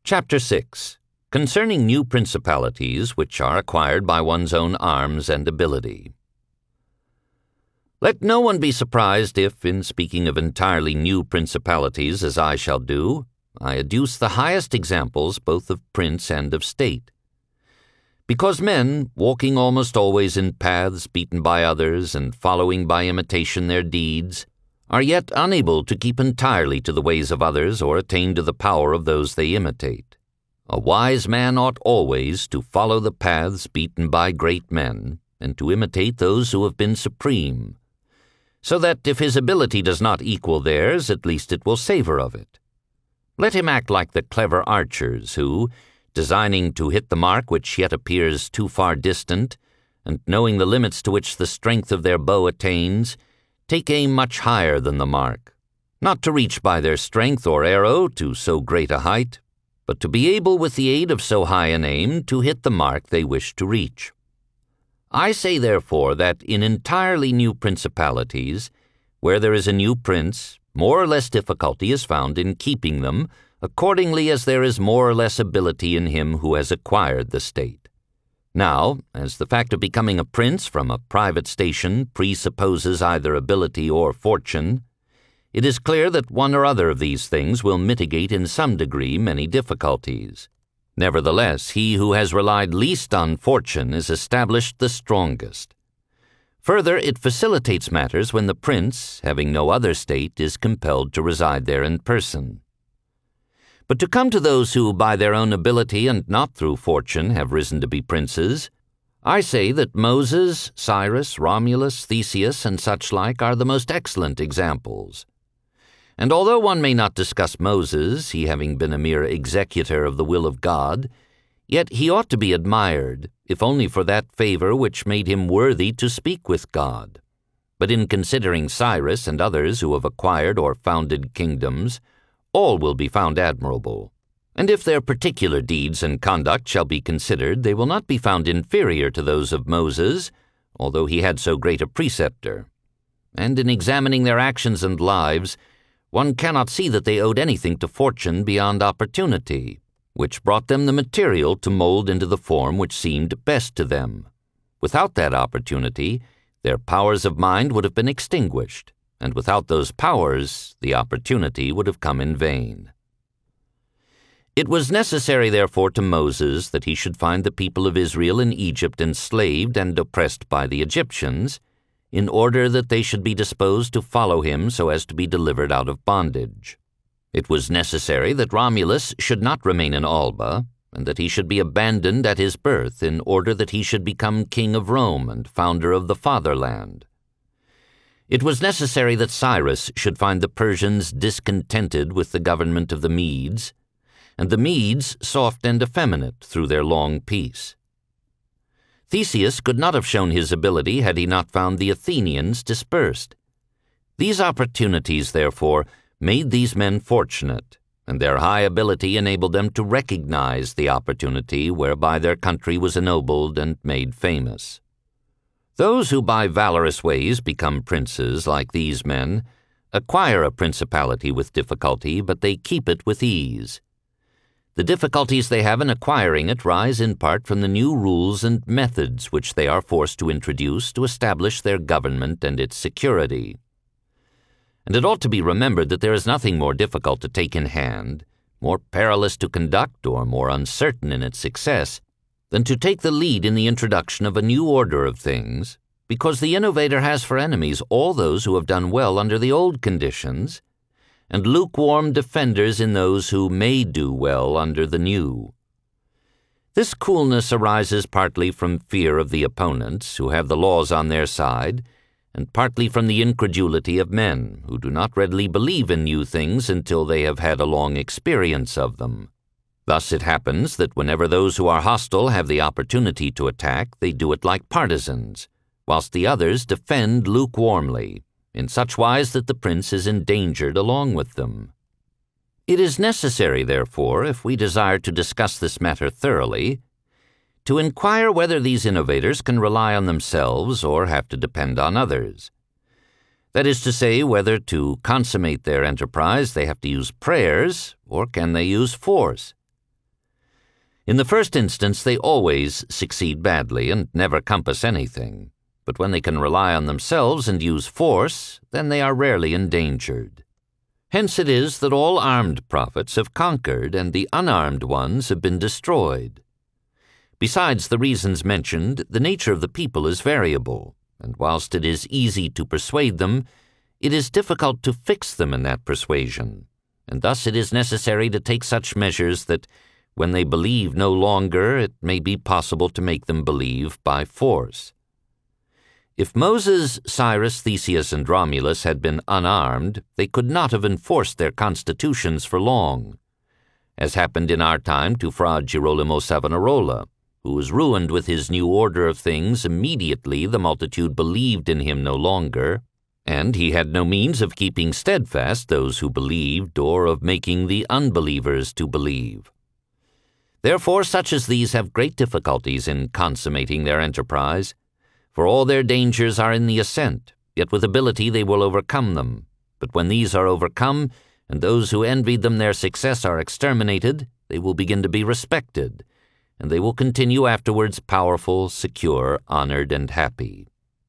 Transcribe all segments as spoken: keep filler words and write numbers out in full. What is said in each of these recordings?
Chapter six. Concerning new principalities which are acquired by one's own arms and ability. Let no one be surprised if, in speaking of entirely new principalities as I shall do, I adduce the highest examples both of prince and of state. Because men, walking almost always in paths beaten by others and following by imitation their deeds, are yet unable to keep entirely to the ways of others or attain to the power of those they imitate. A wise man ought always to follow the paths beaten by great men, and to imitate those who have been supreme, so that if his ability does not equal theirs, at least it will savor of it. Let him act like the clever archers who, designing to hit the mark which yet appears too far distant, and knowing the limits to which the strength of their bow attains, take aim much higher than the mark, not to reach by their strength or arrow to so great a height, but to be able with the aid of so high an aim to hit the mark they wish to reach. I say therefore that in entirely new principalities, where there is a new prince, more or less difficulty is found in keeping them, accordingly as there is more or less ability in him who has acquired the state. Now, as the fact of becoming a prince from a private station presupposes either ability or fortune, it is clear that one or other of these things will mitigate in some degree many difficulties. Nevertheless, he who has relied least on fortune is established the strongest. Further, it facilitates matters when the prince, having no other state, is compelled to reside there in person. But to come to those who, by their own ability and not through fortune, have risen to be princes, I say that Moses, Cyrus, Romulus, Theseus, and such like are the most excellent examples. And although one may not discuss Moses, he having been a mere executor of the will of God, yet he ought to be admired, if only for that favor which made him worthy to speak with God. But in considering Cyrus and others who have acquired or founded kingdoms, all will be found admirable. And if their particular deeds and conduct shall be considered, they will not be found inferior to those of Moses, although he had so great a preceptor. And in examining their actions and lives, one cannot see that they owed anything to fortune beyond opportunity, which brought them the material to mold into the form which seemed best to them. Without that opportunity, their powers of mind would have been extinguished, and without those powers, the opportunity would have come in vain. It was necessary, therefore, to Moses that he should find the people of Israel in Egypt enslaved and oppressed by the Egyptians, in order that they should be disposed to follow him so as to be delivered out of bondage. It was necessary that Romulus should not remain in Alba, and that he should be abandoned at his birth in order that he should become king of Rome and founder of the fatherland. It was necessary that Cyrus should find the Persians discontented with the government of the Medes, and the Medes soft and effeminate through their long peace. Theseus could not have shown his ability had he not found the Athenians dispersed. These opportunities, therefore, made these men fortunate, and their high ability enabled them to recognize the opportunity whereby their country was ennobled and made famous. Those who by valorous ways become princes like these men acquire a principality with difficulty, but they keep it with ease. The difficulties they have in acquiring it rise in part from the new rules and methods which they are forced to introduce to establish their government and its security. And it ought to be remembered that there is nothing more difficult to take in hand, more perilous to conduct, or more uncertain in its success, than to take the lead in the introduction of a new order of things, because the innovator has for enemies all those who have done well under the old conditions, and lukewarm defenders in those who may do well under the new. This coolness arises partly from fear of the opponents, who have the laws on their side, and partly from the incredulity of men, who do not readily believe in new things until they have had a long experience of them. Thus it happens that whenever those who are hostile have the opportunity to attack, they do it like partisans, whilst the others defend lukewarmly, in such wise that the prince is endangered along with them. It is necessary, therefore, if we desire to discuss this matter thoroughly, to inquire whether these innovators can rely on themselves or have to depend on others. That is to say, whether to consummate their enterprise they have to use prayers, or can they use force? In the first instance, they always succeed badly and never compass anything. But when they can rely on themselves and use force, then they are rarely endangered. Hence it is that all armed prophets have conquered and the unarmed ones have been destroyed. Besides the reasons mentioned, the nature of the people is variable, and whilst it is easy to persuade them, it is difficult to fix them in that persuasion, and thus it is necessary to take such measures that, when they believe no longer, it may be possible to make them believe by force. If Moses, Cyrus, Theseus, and Romulus had been unarmed, they could not have enforced their constitutions for long, as happened in our time to Fra Girolamo Savonarola, who was ruined with his new order of things immediately the multitude believed in him no longer, and he had no means of keeping steadfast those who believed or of making the unbelievers to believe. Therefore such as these have great difficulties in consummating their enterprise, for all their dangers are in the ascent, yet with ability they will overcome them. But when these are overcome, and those who envied them their success are exterminated, they will begin to be respected, and they will continue afterwards powerful, secure, honored, and happy.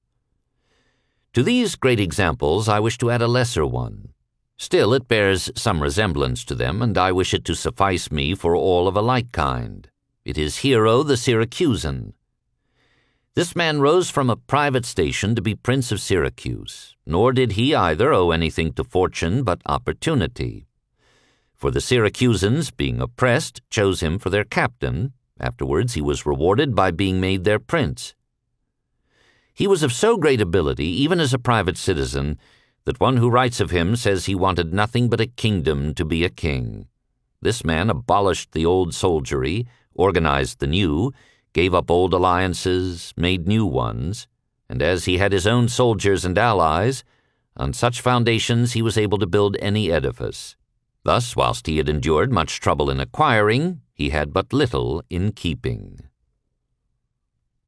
To these great examples I wish to add a lesser one. Still it bears some resemblance to them, and I wish it to suffice me for all of a like kind. It is Hiero the Syracusan. This man rose from a private station to be Prince of Syracuse, nor did he either owe anything to fortune but opportunity. For the Syracusans, being oppressed, chose him for their captain. Afterwards he was rewarded by being made their prince. He was of so great ability, even as a private citizen, that one who writes of him says he wanted nothing but a kingdom to be a king. This man abolished the old soldiery, organized the new, gave up old alliances, made new ones, and as he had his own soldiers and allies, on such foundations he was able to build any edifice. Thus, whilst he had endured much trouble in acquiring, he had but little in keeping.